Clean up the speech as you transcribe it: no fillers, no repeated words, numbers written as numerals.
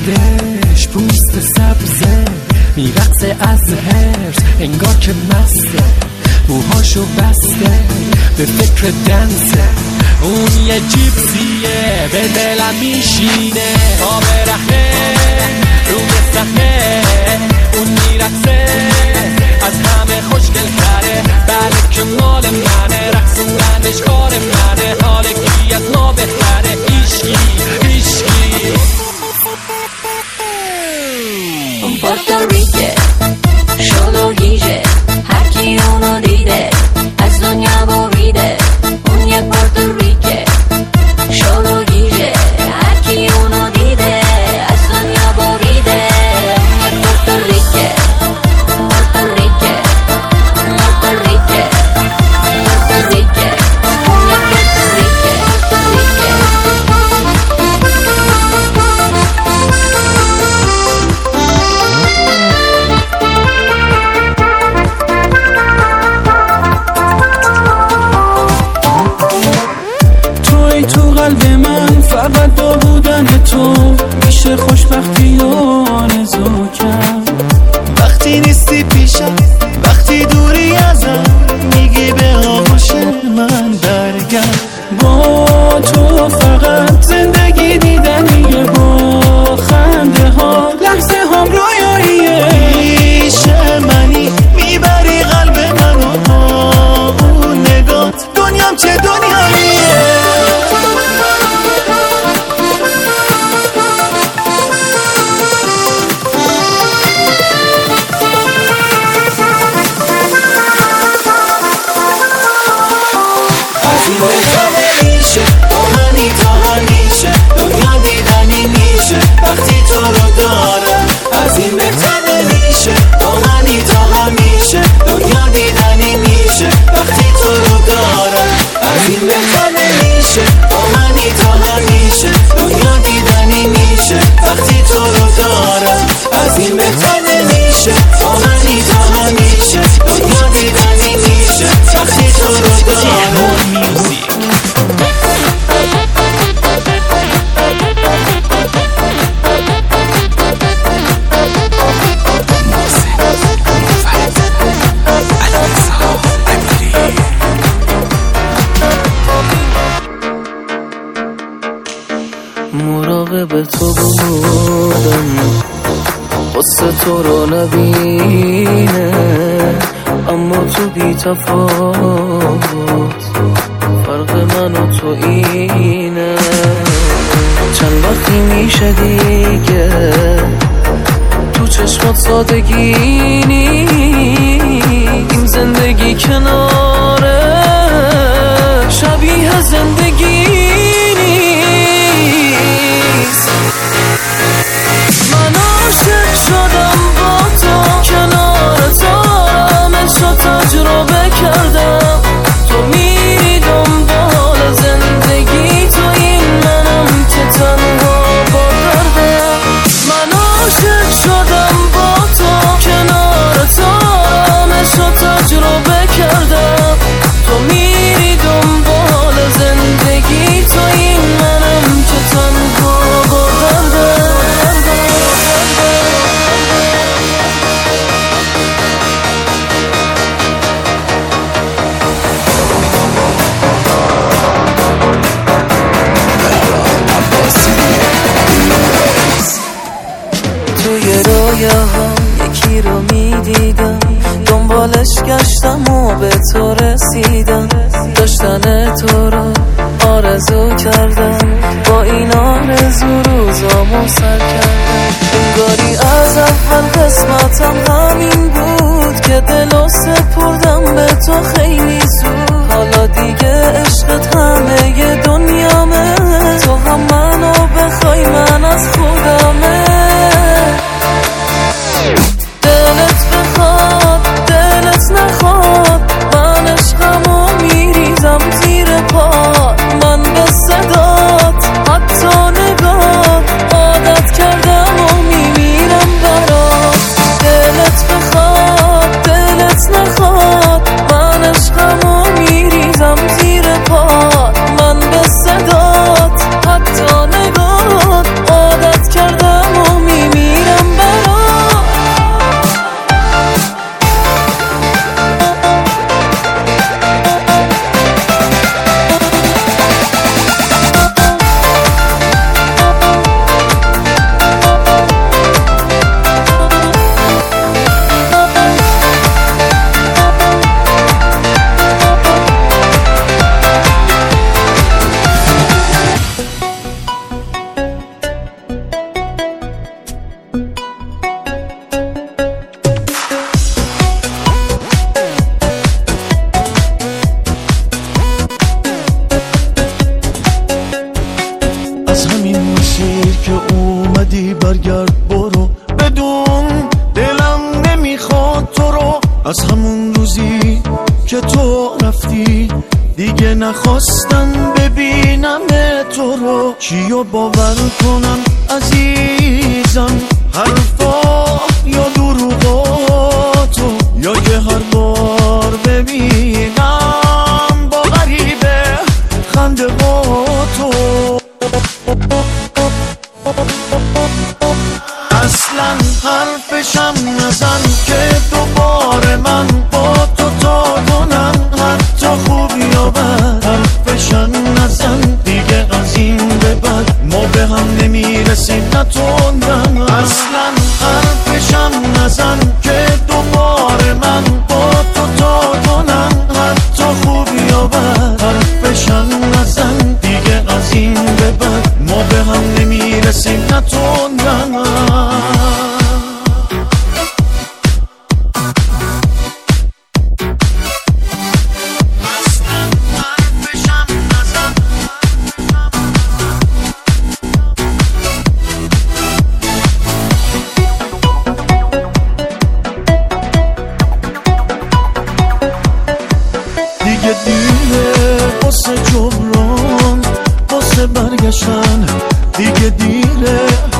صورتش پوست سبزه، میرقصه از هرس انگار که مسته، موهاشو بسته به فکر دنسه. اون یه جیپسیه به دلم میشینه، تا برهنه روی صحنه اون میرقصه از همه خوشگل تره. بله که مال منه، رقصوندنش کار منه، حال کی از ما بهتره. ایشکی Puerto Rico شلو گیجه، هر کی اونو دیده از دنیا بریده. اون یه پورتوریکه شلو گیجه، هر کی اونو دیده از دنیا بریده. اون یه پورتوریکه پورتوریکه پورتوریکه پورتوریکه اون یه پورتوریکه تو قلب من فقط با بودن تو میشه خوشبختی و آرزو کرد. وقتی نیستی پیشم، وقتی دوری ازم، میگی به آغوش من برگرد. با تو فقط زندگی دیدنیه، با خنده ها لحظه هم رویاییه. پیش منی میبری قلب منو با اون نگات، دنیام چه دنیاییه. وقتی تو رو دارم از این بهتره میشه، با منی تا همیشه. دنیا دیدنی میشه وقتی تو رو دارم از این بهتره میشه، با منی تا همیشه. دنیا دیدنی میشه وقتی تو رو دارم از این بهتره میشه، با منی تا همیشه. دنیا دیدنی میشه وقتی تو رو دارم. مراقب تو بودم قصه تو رو نبینه، اما تو بی تفاوت فرق من و تو اینه. چند وقتی میشه دیگه تو چشمات سادگی این زندگی کناره شبیه زندگی نیست. من عاشق شدم با تو، کنار تو همشو تجربه کردم. تو میری دنبال زندگی، تو این منم که تنها با دردم. من عاشق شدم با تو، کنار تو همشو تجربه کردم. تو میری دنبال زندگی، تو این منم که تنها با دردم. توی رویه ها یکی رو میدیدم، دنبالش گشتم و به تو رسیدم. داشتن تو رو آرزو کردم، با این آرزو روزامو سر کردم. انگاری از اول قسمتم همین بود که دلو سپردم به تو خیلی زود. حالا دیگه عشقت همه دنیامه، تو هم منو بخوای من از خودمه. دلت بخواد دلت نخواد، من عشقمو میریزم زیر پات. من به صدات حتی نگات عادت کردم و میمیرم برات. دلت بخواد دلت نخواد، تو رفتی دیگه نخواستم ببینم تو رو. چیو باور کنم عزیزم، حرفا یا دروغاتو، یا که هر بار ببینم با غریبه خنده با تو. اصلا حرفشم نزن که دوباره من با تو تا کنم، حتی خوبی یا بد حرفشم نزن دیگه، از این به بعد ما به هم نمیرسیم نتوندم. اصلا حرفشم نزن که دوباره من با تو تا کنم، حتی خوبی یا بد حرفشم نزن دیگه، از این به بعد ما به هم نمیرسیم نتوندم. دیگه دیره واسه جبران، واسه برگشتن، دیگه دیره